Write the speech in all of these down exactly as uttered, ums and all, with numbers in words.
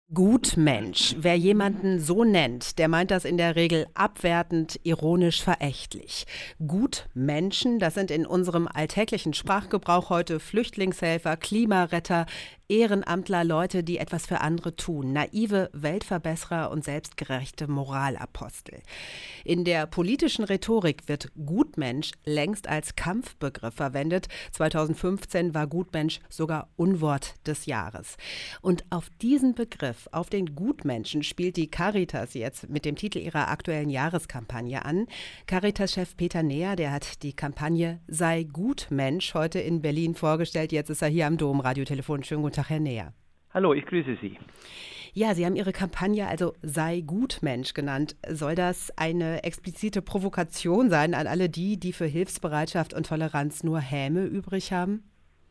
Gutmensch. Wer jemanden so nennt, der meint das in der Regel abwertend, ironisch, verächtlich. Gutmenschen, das sind in unserem alltäglichen Sprachgebrauch heute Flüchtlingshelfer, Klimaretter, Ehrenamtler, Leute, die etwas für andere tun, naive Weltverbesserer und selbstgerechte Moralapostel. In der politischen Rhetorik wird Gutmensch längst als Kampfbegriff verwendet. zweitausendfünfzehn war Gutmensch sogar Unwort des Jahres. Und auf diesen Begriff, auf den Gutmenschen, spielt die Caritas jetzt mit dem Titel ihrer aktuellen Jahreskampagne an. Caritas-Chef Peter Neher, der hat die Kampagne Sei Gutmensch heute in Berlin vorgestellt. Jetzt ist er hier am Dom-Radiotelefon. Schönen guten Tag, Herr Neher. Hallo, ich grüße Sie. Ja, Sie haben Ihre Kampagne also Sei Gutmensch genannt. Soll das eine explizite Provokation sein an alle die, die für Hilfsbereitschaft und Toleranz nur Häme übrig haben?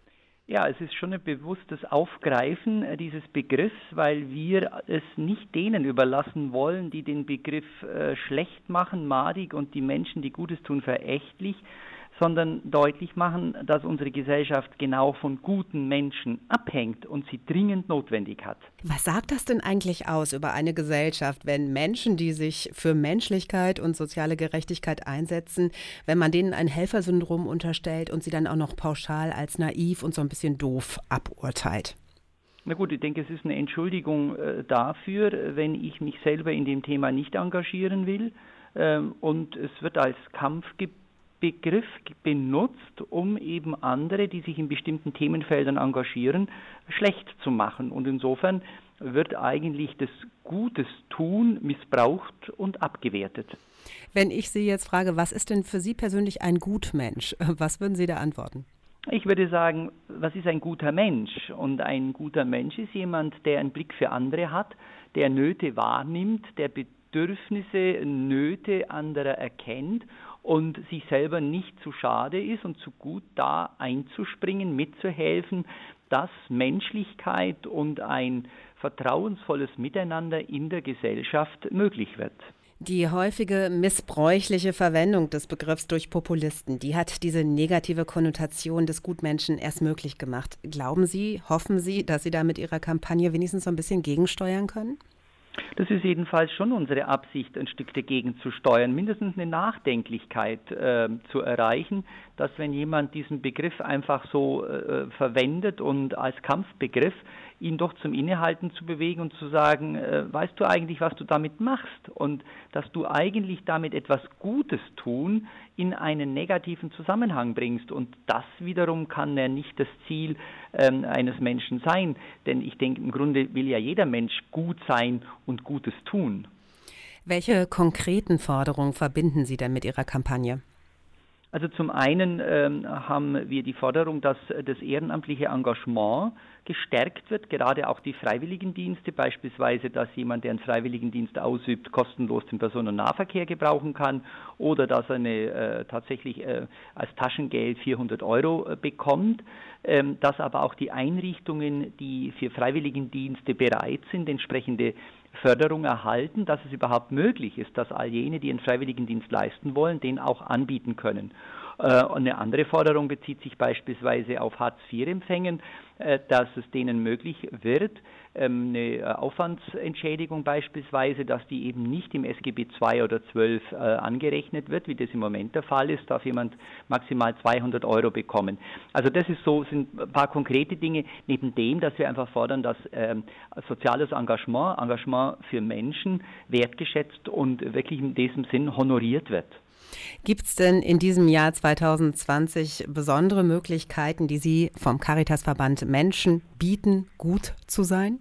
Ja, es ist schon ein bewusstes Aufgreifen dieses Begriffs, weil wir es nicht denen überlassen wollen, die den Begriff äh, schlecht machen, madig und die Menschen, die Gutes tun, verächtlich, sondern deutlich machen, dass unsere Gesellschaft genau von guten Menschen abhängt und sie dringend notwendig hat. Was sagt das denn eigentlich aus über eine Gesellschaft, wenn Menschen, die sich für Menschlichkeit und soziale Gerechtigkeit einsetzen, wenn man denen ein Helfersyndrom unterstellt und sie dann auch noch pauschal als naiv und so ein bisschen doof aburteilt? Na gut, ich denke, es ist eine Entschuldigung äh, dafür, wenn ich mich selber in dem Thema nicht engagieren will, ähm, und es wird als Kampf ge- Begriff benutzt, um eben andere, die sich in bestimmten Themenfeldern engagieren, schlecht zu machen. Und insofern wird eigentlich das Gutes tun missbraucht und abgewertet. Wenn ich Sie jetzt frage, was ist denn für Sie persönlich ein Gutmensch? Was würden Sie da antworten? Ich würde sagen, was ist ein guter Mensch? Und ein guter Mensch ist jemand, der einen Blick für andere hat, der Nöte wahrnimmt, der Bedürfnisse, Nöte anderer erkennt und sich selber nicht zu schade ist und zu gut da einzuspringen, mitzuhelfen, dass Menschlichkeit und ein vertrauensvolles Miteinander in der Gesellschaft möglich wird. Die häufige missbräuchliche Verwendung des Begriffs durch Populisten, die hat diese negative Konnotation des Gutmenschen erst möglich gemacht. Glauben Sie, hoffen Sie, dass Sie da mit Ihrer Kampagne wenigstens so ein bisschen gegensteuern können? Das ist jedenfalls schon unsere Absicht, ein Stück dagegen zu steuern, mindestens eine Nachdenklichkeit äh, zu erreichen, dass wenn jemand diesen Begriff einfach so äh, verwendet und als Kampfbegriff, ihn doch zum Innehalten zu bewegen und zu sagen, äh, weißt du eigentlich, was du damit machst und dass du eigentlich damit etwas Gutes tun in einen negativen Zusammenhang bringst und das wiederum kann ja nicht das Ziel ähm, eines Menschen sein, denn ich denke, im Grunde will ja jeder Mensch gut sein und Gutes tun. Welche konkreten Forderungen verbinden Sie denn mit Ihrer Kampagne? Also zum einen ähm, haben wir die Forderung, dass das ehrenamtliche Engagement gestärkt wird, gerade auch die Freiwilligendienste, beispielsweise, dass jemand, der einen Freiwilligendienst ausübt, kostenlos den Personennahverkehr gebrauchen kann oder dass er eine, äh, tatsächlich äh, als Taschengeld vierhundert Euro äh, bekommt, ähm, dass aber auch die Einrichtungen, die für Freiwilligendienste bereit sind, entsprechende Förderung erhalten, dass es überhaupt möglich ist, dass all jene, die einen Freiwilligendienst leisten wollen, den auch anbieten können. Äh, und eine andere Forderung bezieht sich beispielsweise auf Hartz vier Empfängen, äh, dass es denen möglich wird, ähm, eine Aufwandsentschädigung beispielsweise, dass die eben nicht im S G B zwei oder zwölf äh, angerechnet wird, wie das im Moment der Fall ist, darf jemand maximal zweihundert Euro bekommen. Also das ist so, sind ein paar konkrete Dinge, neben dem, dass wir einfach fordern, dass ähm, soziales Engagement, Engagement für Menschen wertgeschätzt und wirklich in diesem Sinn honoriert wird. Gibt es denn in diesem Jahr zweitausendzwanzig besondere Möglichkeiten, die Sie vom Caritasverband Menschen bieten, gut zu sein?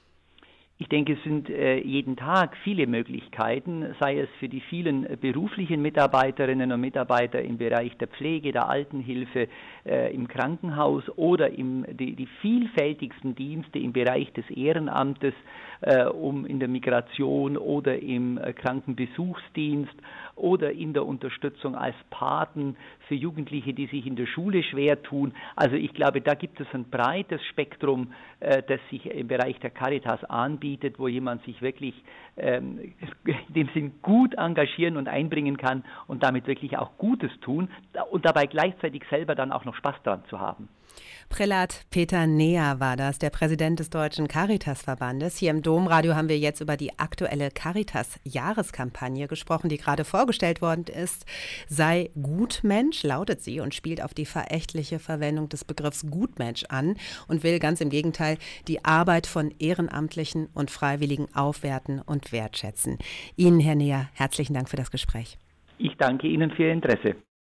Ich denke, es sind äh, jeden Tag viele Möglichkeiten, sei es für die vielen äh, beruflichen Mitarbeiterinnen und Mitarbeiter im Bereich der Pflege, der Altenhilfe, äh, im Krankenhaus oder im, die, die vielfältigsten Dienste im Bereich des Ehrenamtes, äh, um in der Migration oder im äh, Krankenbesuchsdienst oder in der Unterstützung als Paten für Jugendliche, die sich in der Schule schwer tun. Also ich glaube, da gibt es ein breites Spektrum, äh, das sich im Bereich der Caritas anbietet, wo jemand sich wirklich ähm, in dem Sinn gut engagieren und einbringen kann und damit wirklich auch Gutes tun und dabei gleichzeitig selber dann auch noch Spaß daran zu haben. Prälat Peter Neher war das, der Präsident des Deutschen Caritasverbandes. Hier im Domradio haben wir jetzt über die aktuelle Caritas-Jahreskampagne gesprochen, die gerade vorgestellt worden ist. Sei Gutmensch, lautet sie, und spielt auf die verächtliche Verwendung des Begriffs Gutmensch an und will ganz im Gegenteil die Arbeit von Ehrenamtlichen und Freiwilligen aufwerten und wertschätzen. Ihnen, Herr Neher, herzlichen Dank für das Gespräch. Ich danke Ihnen für Ihr Interesse.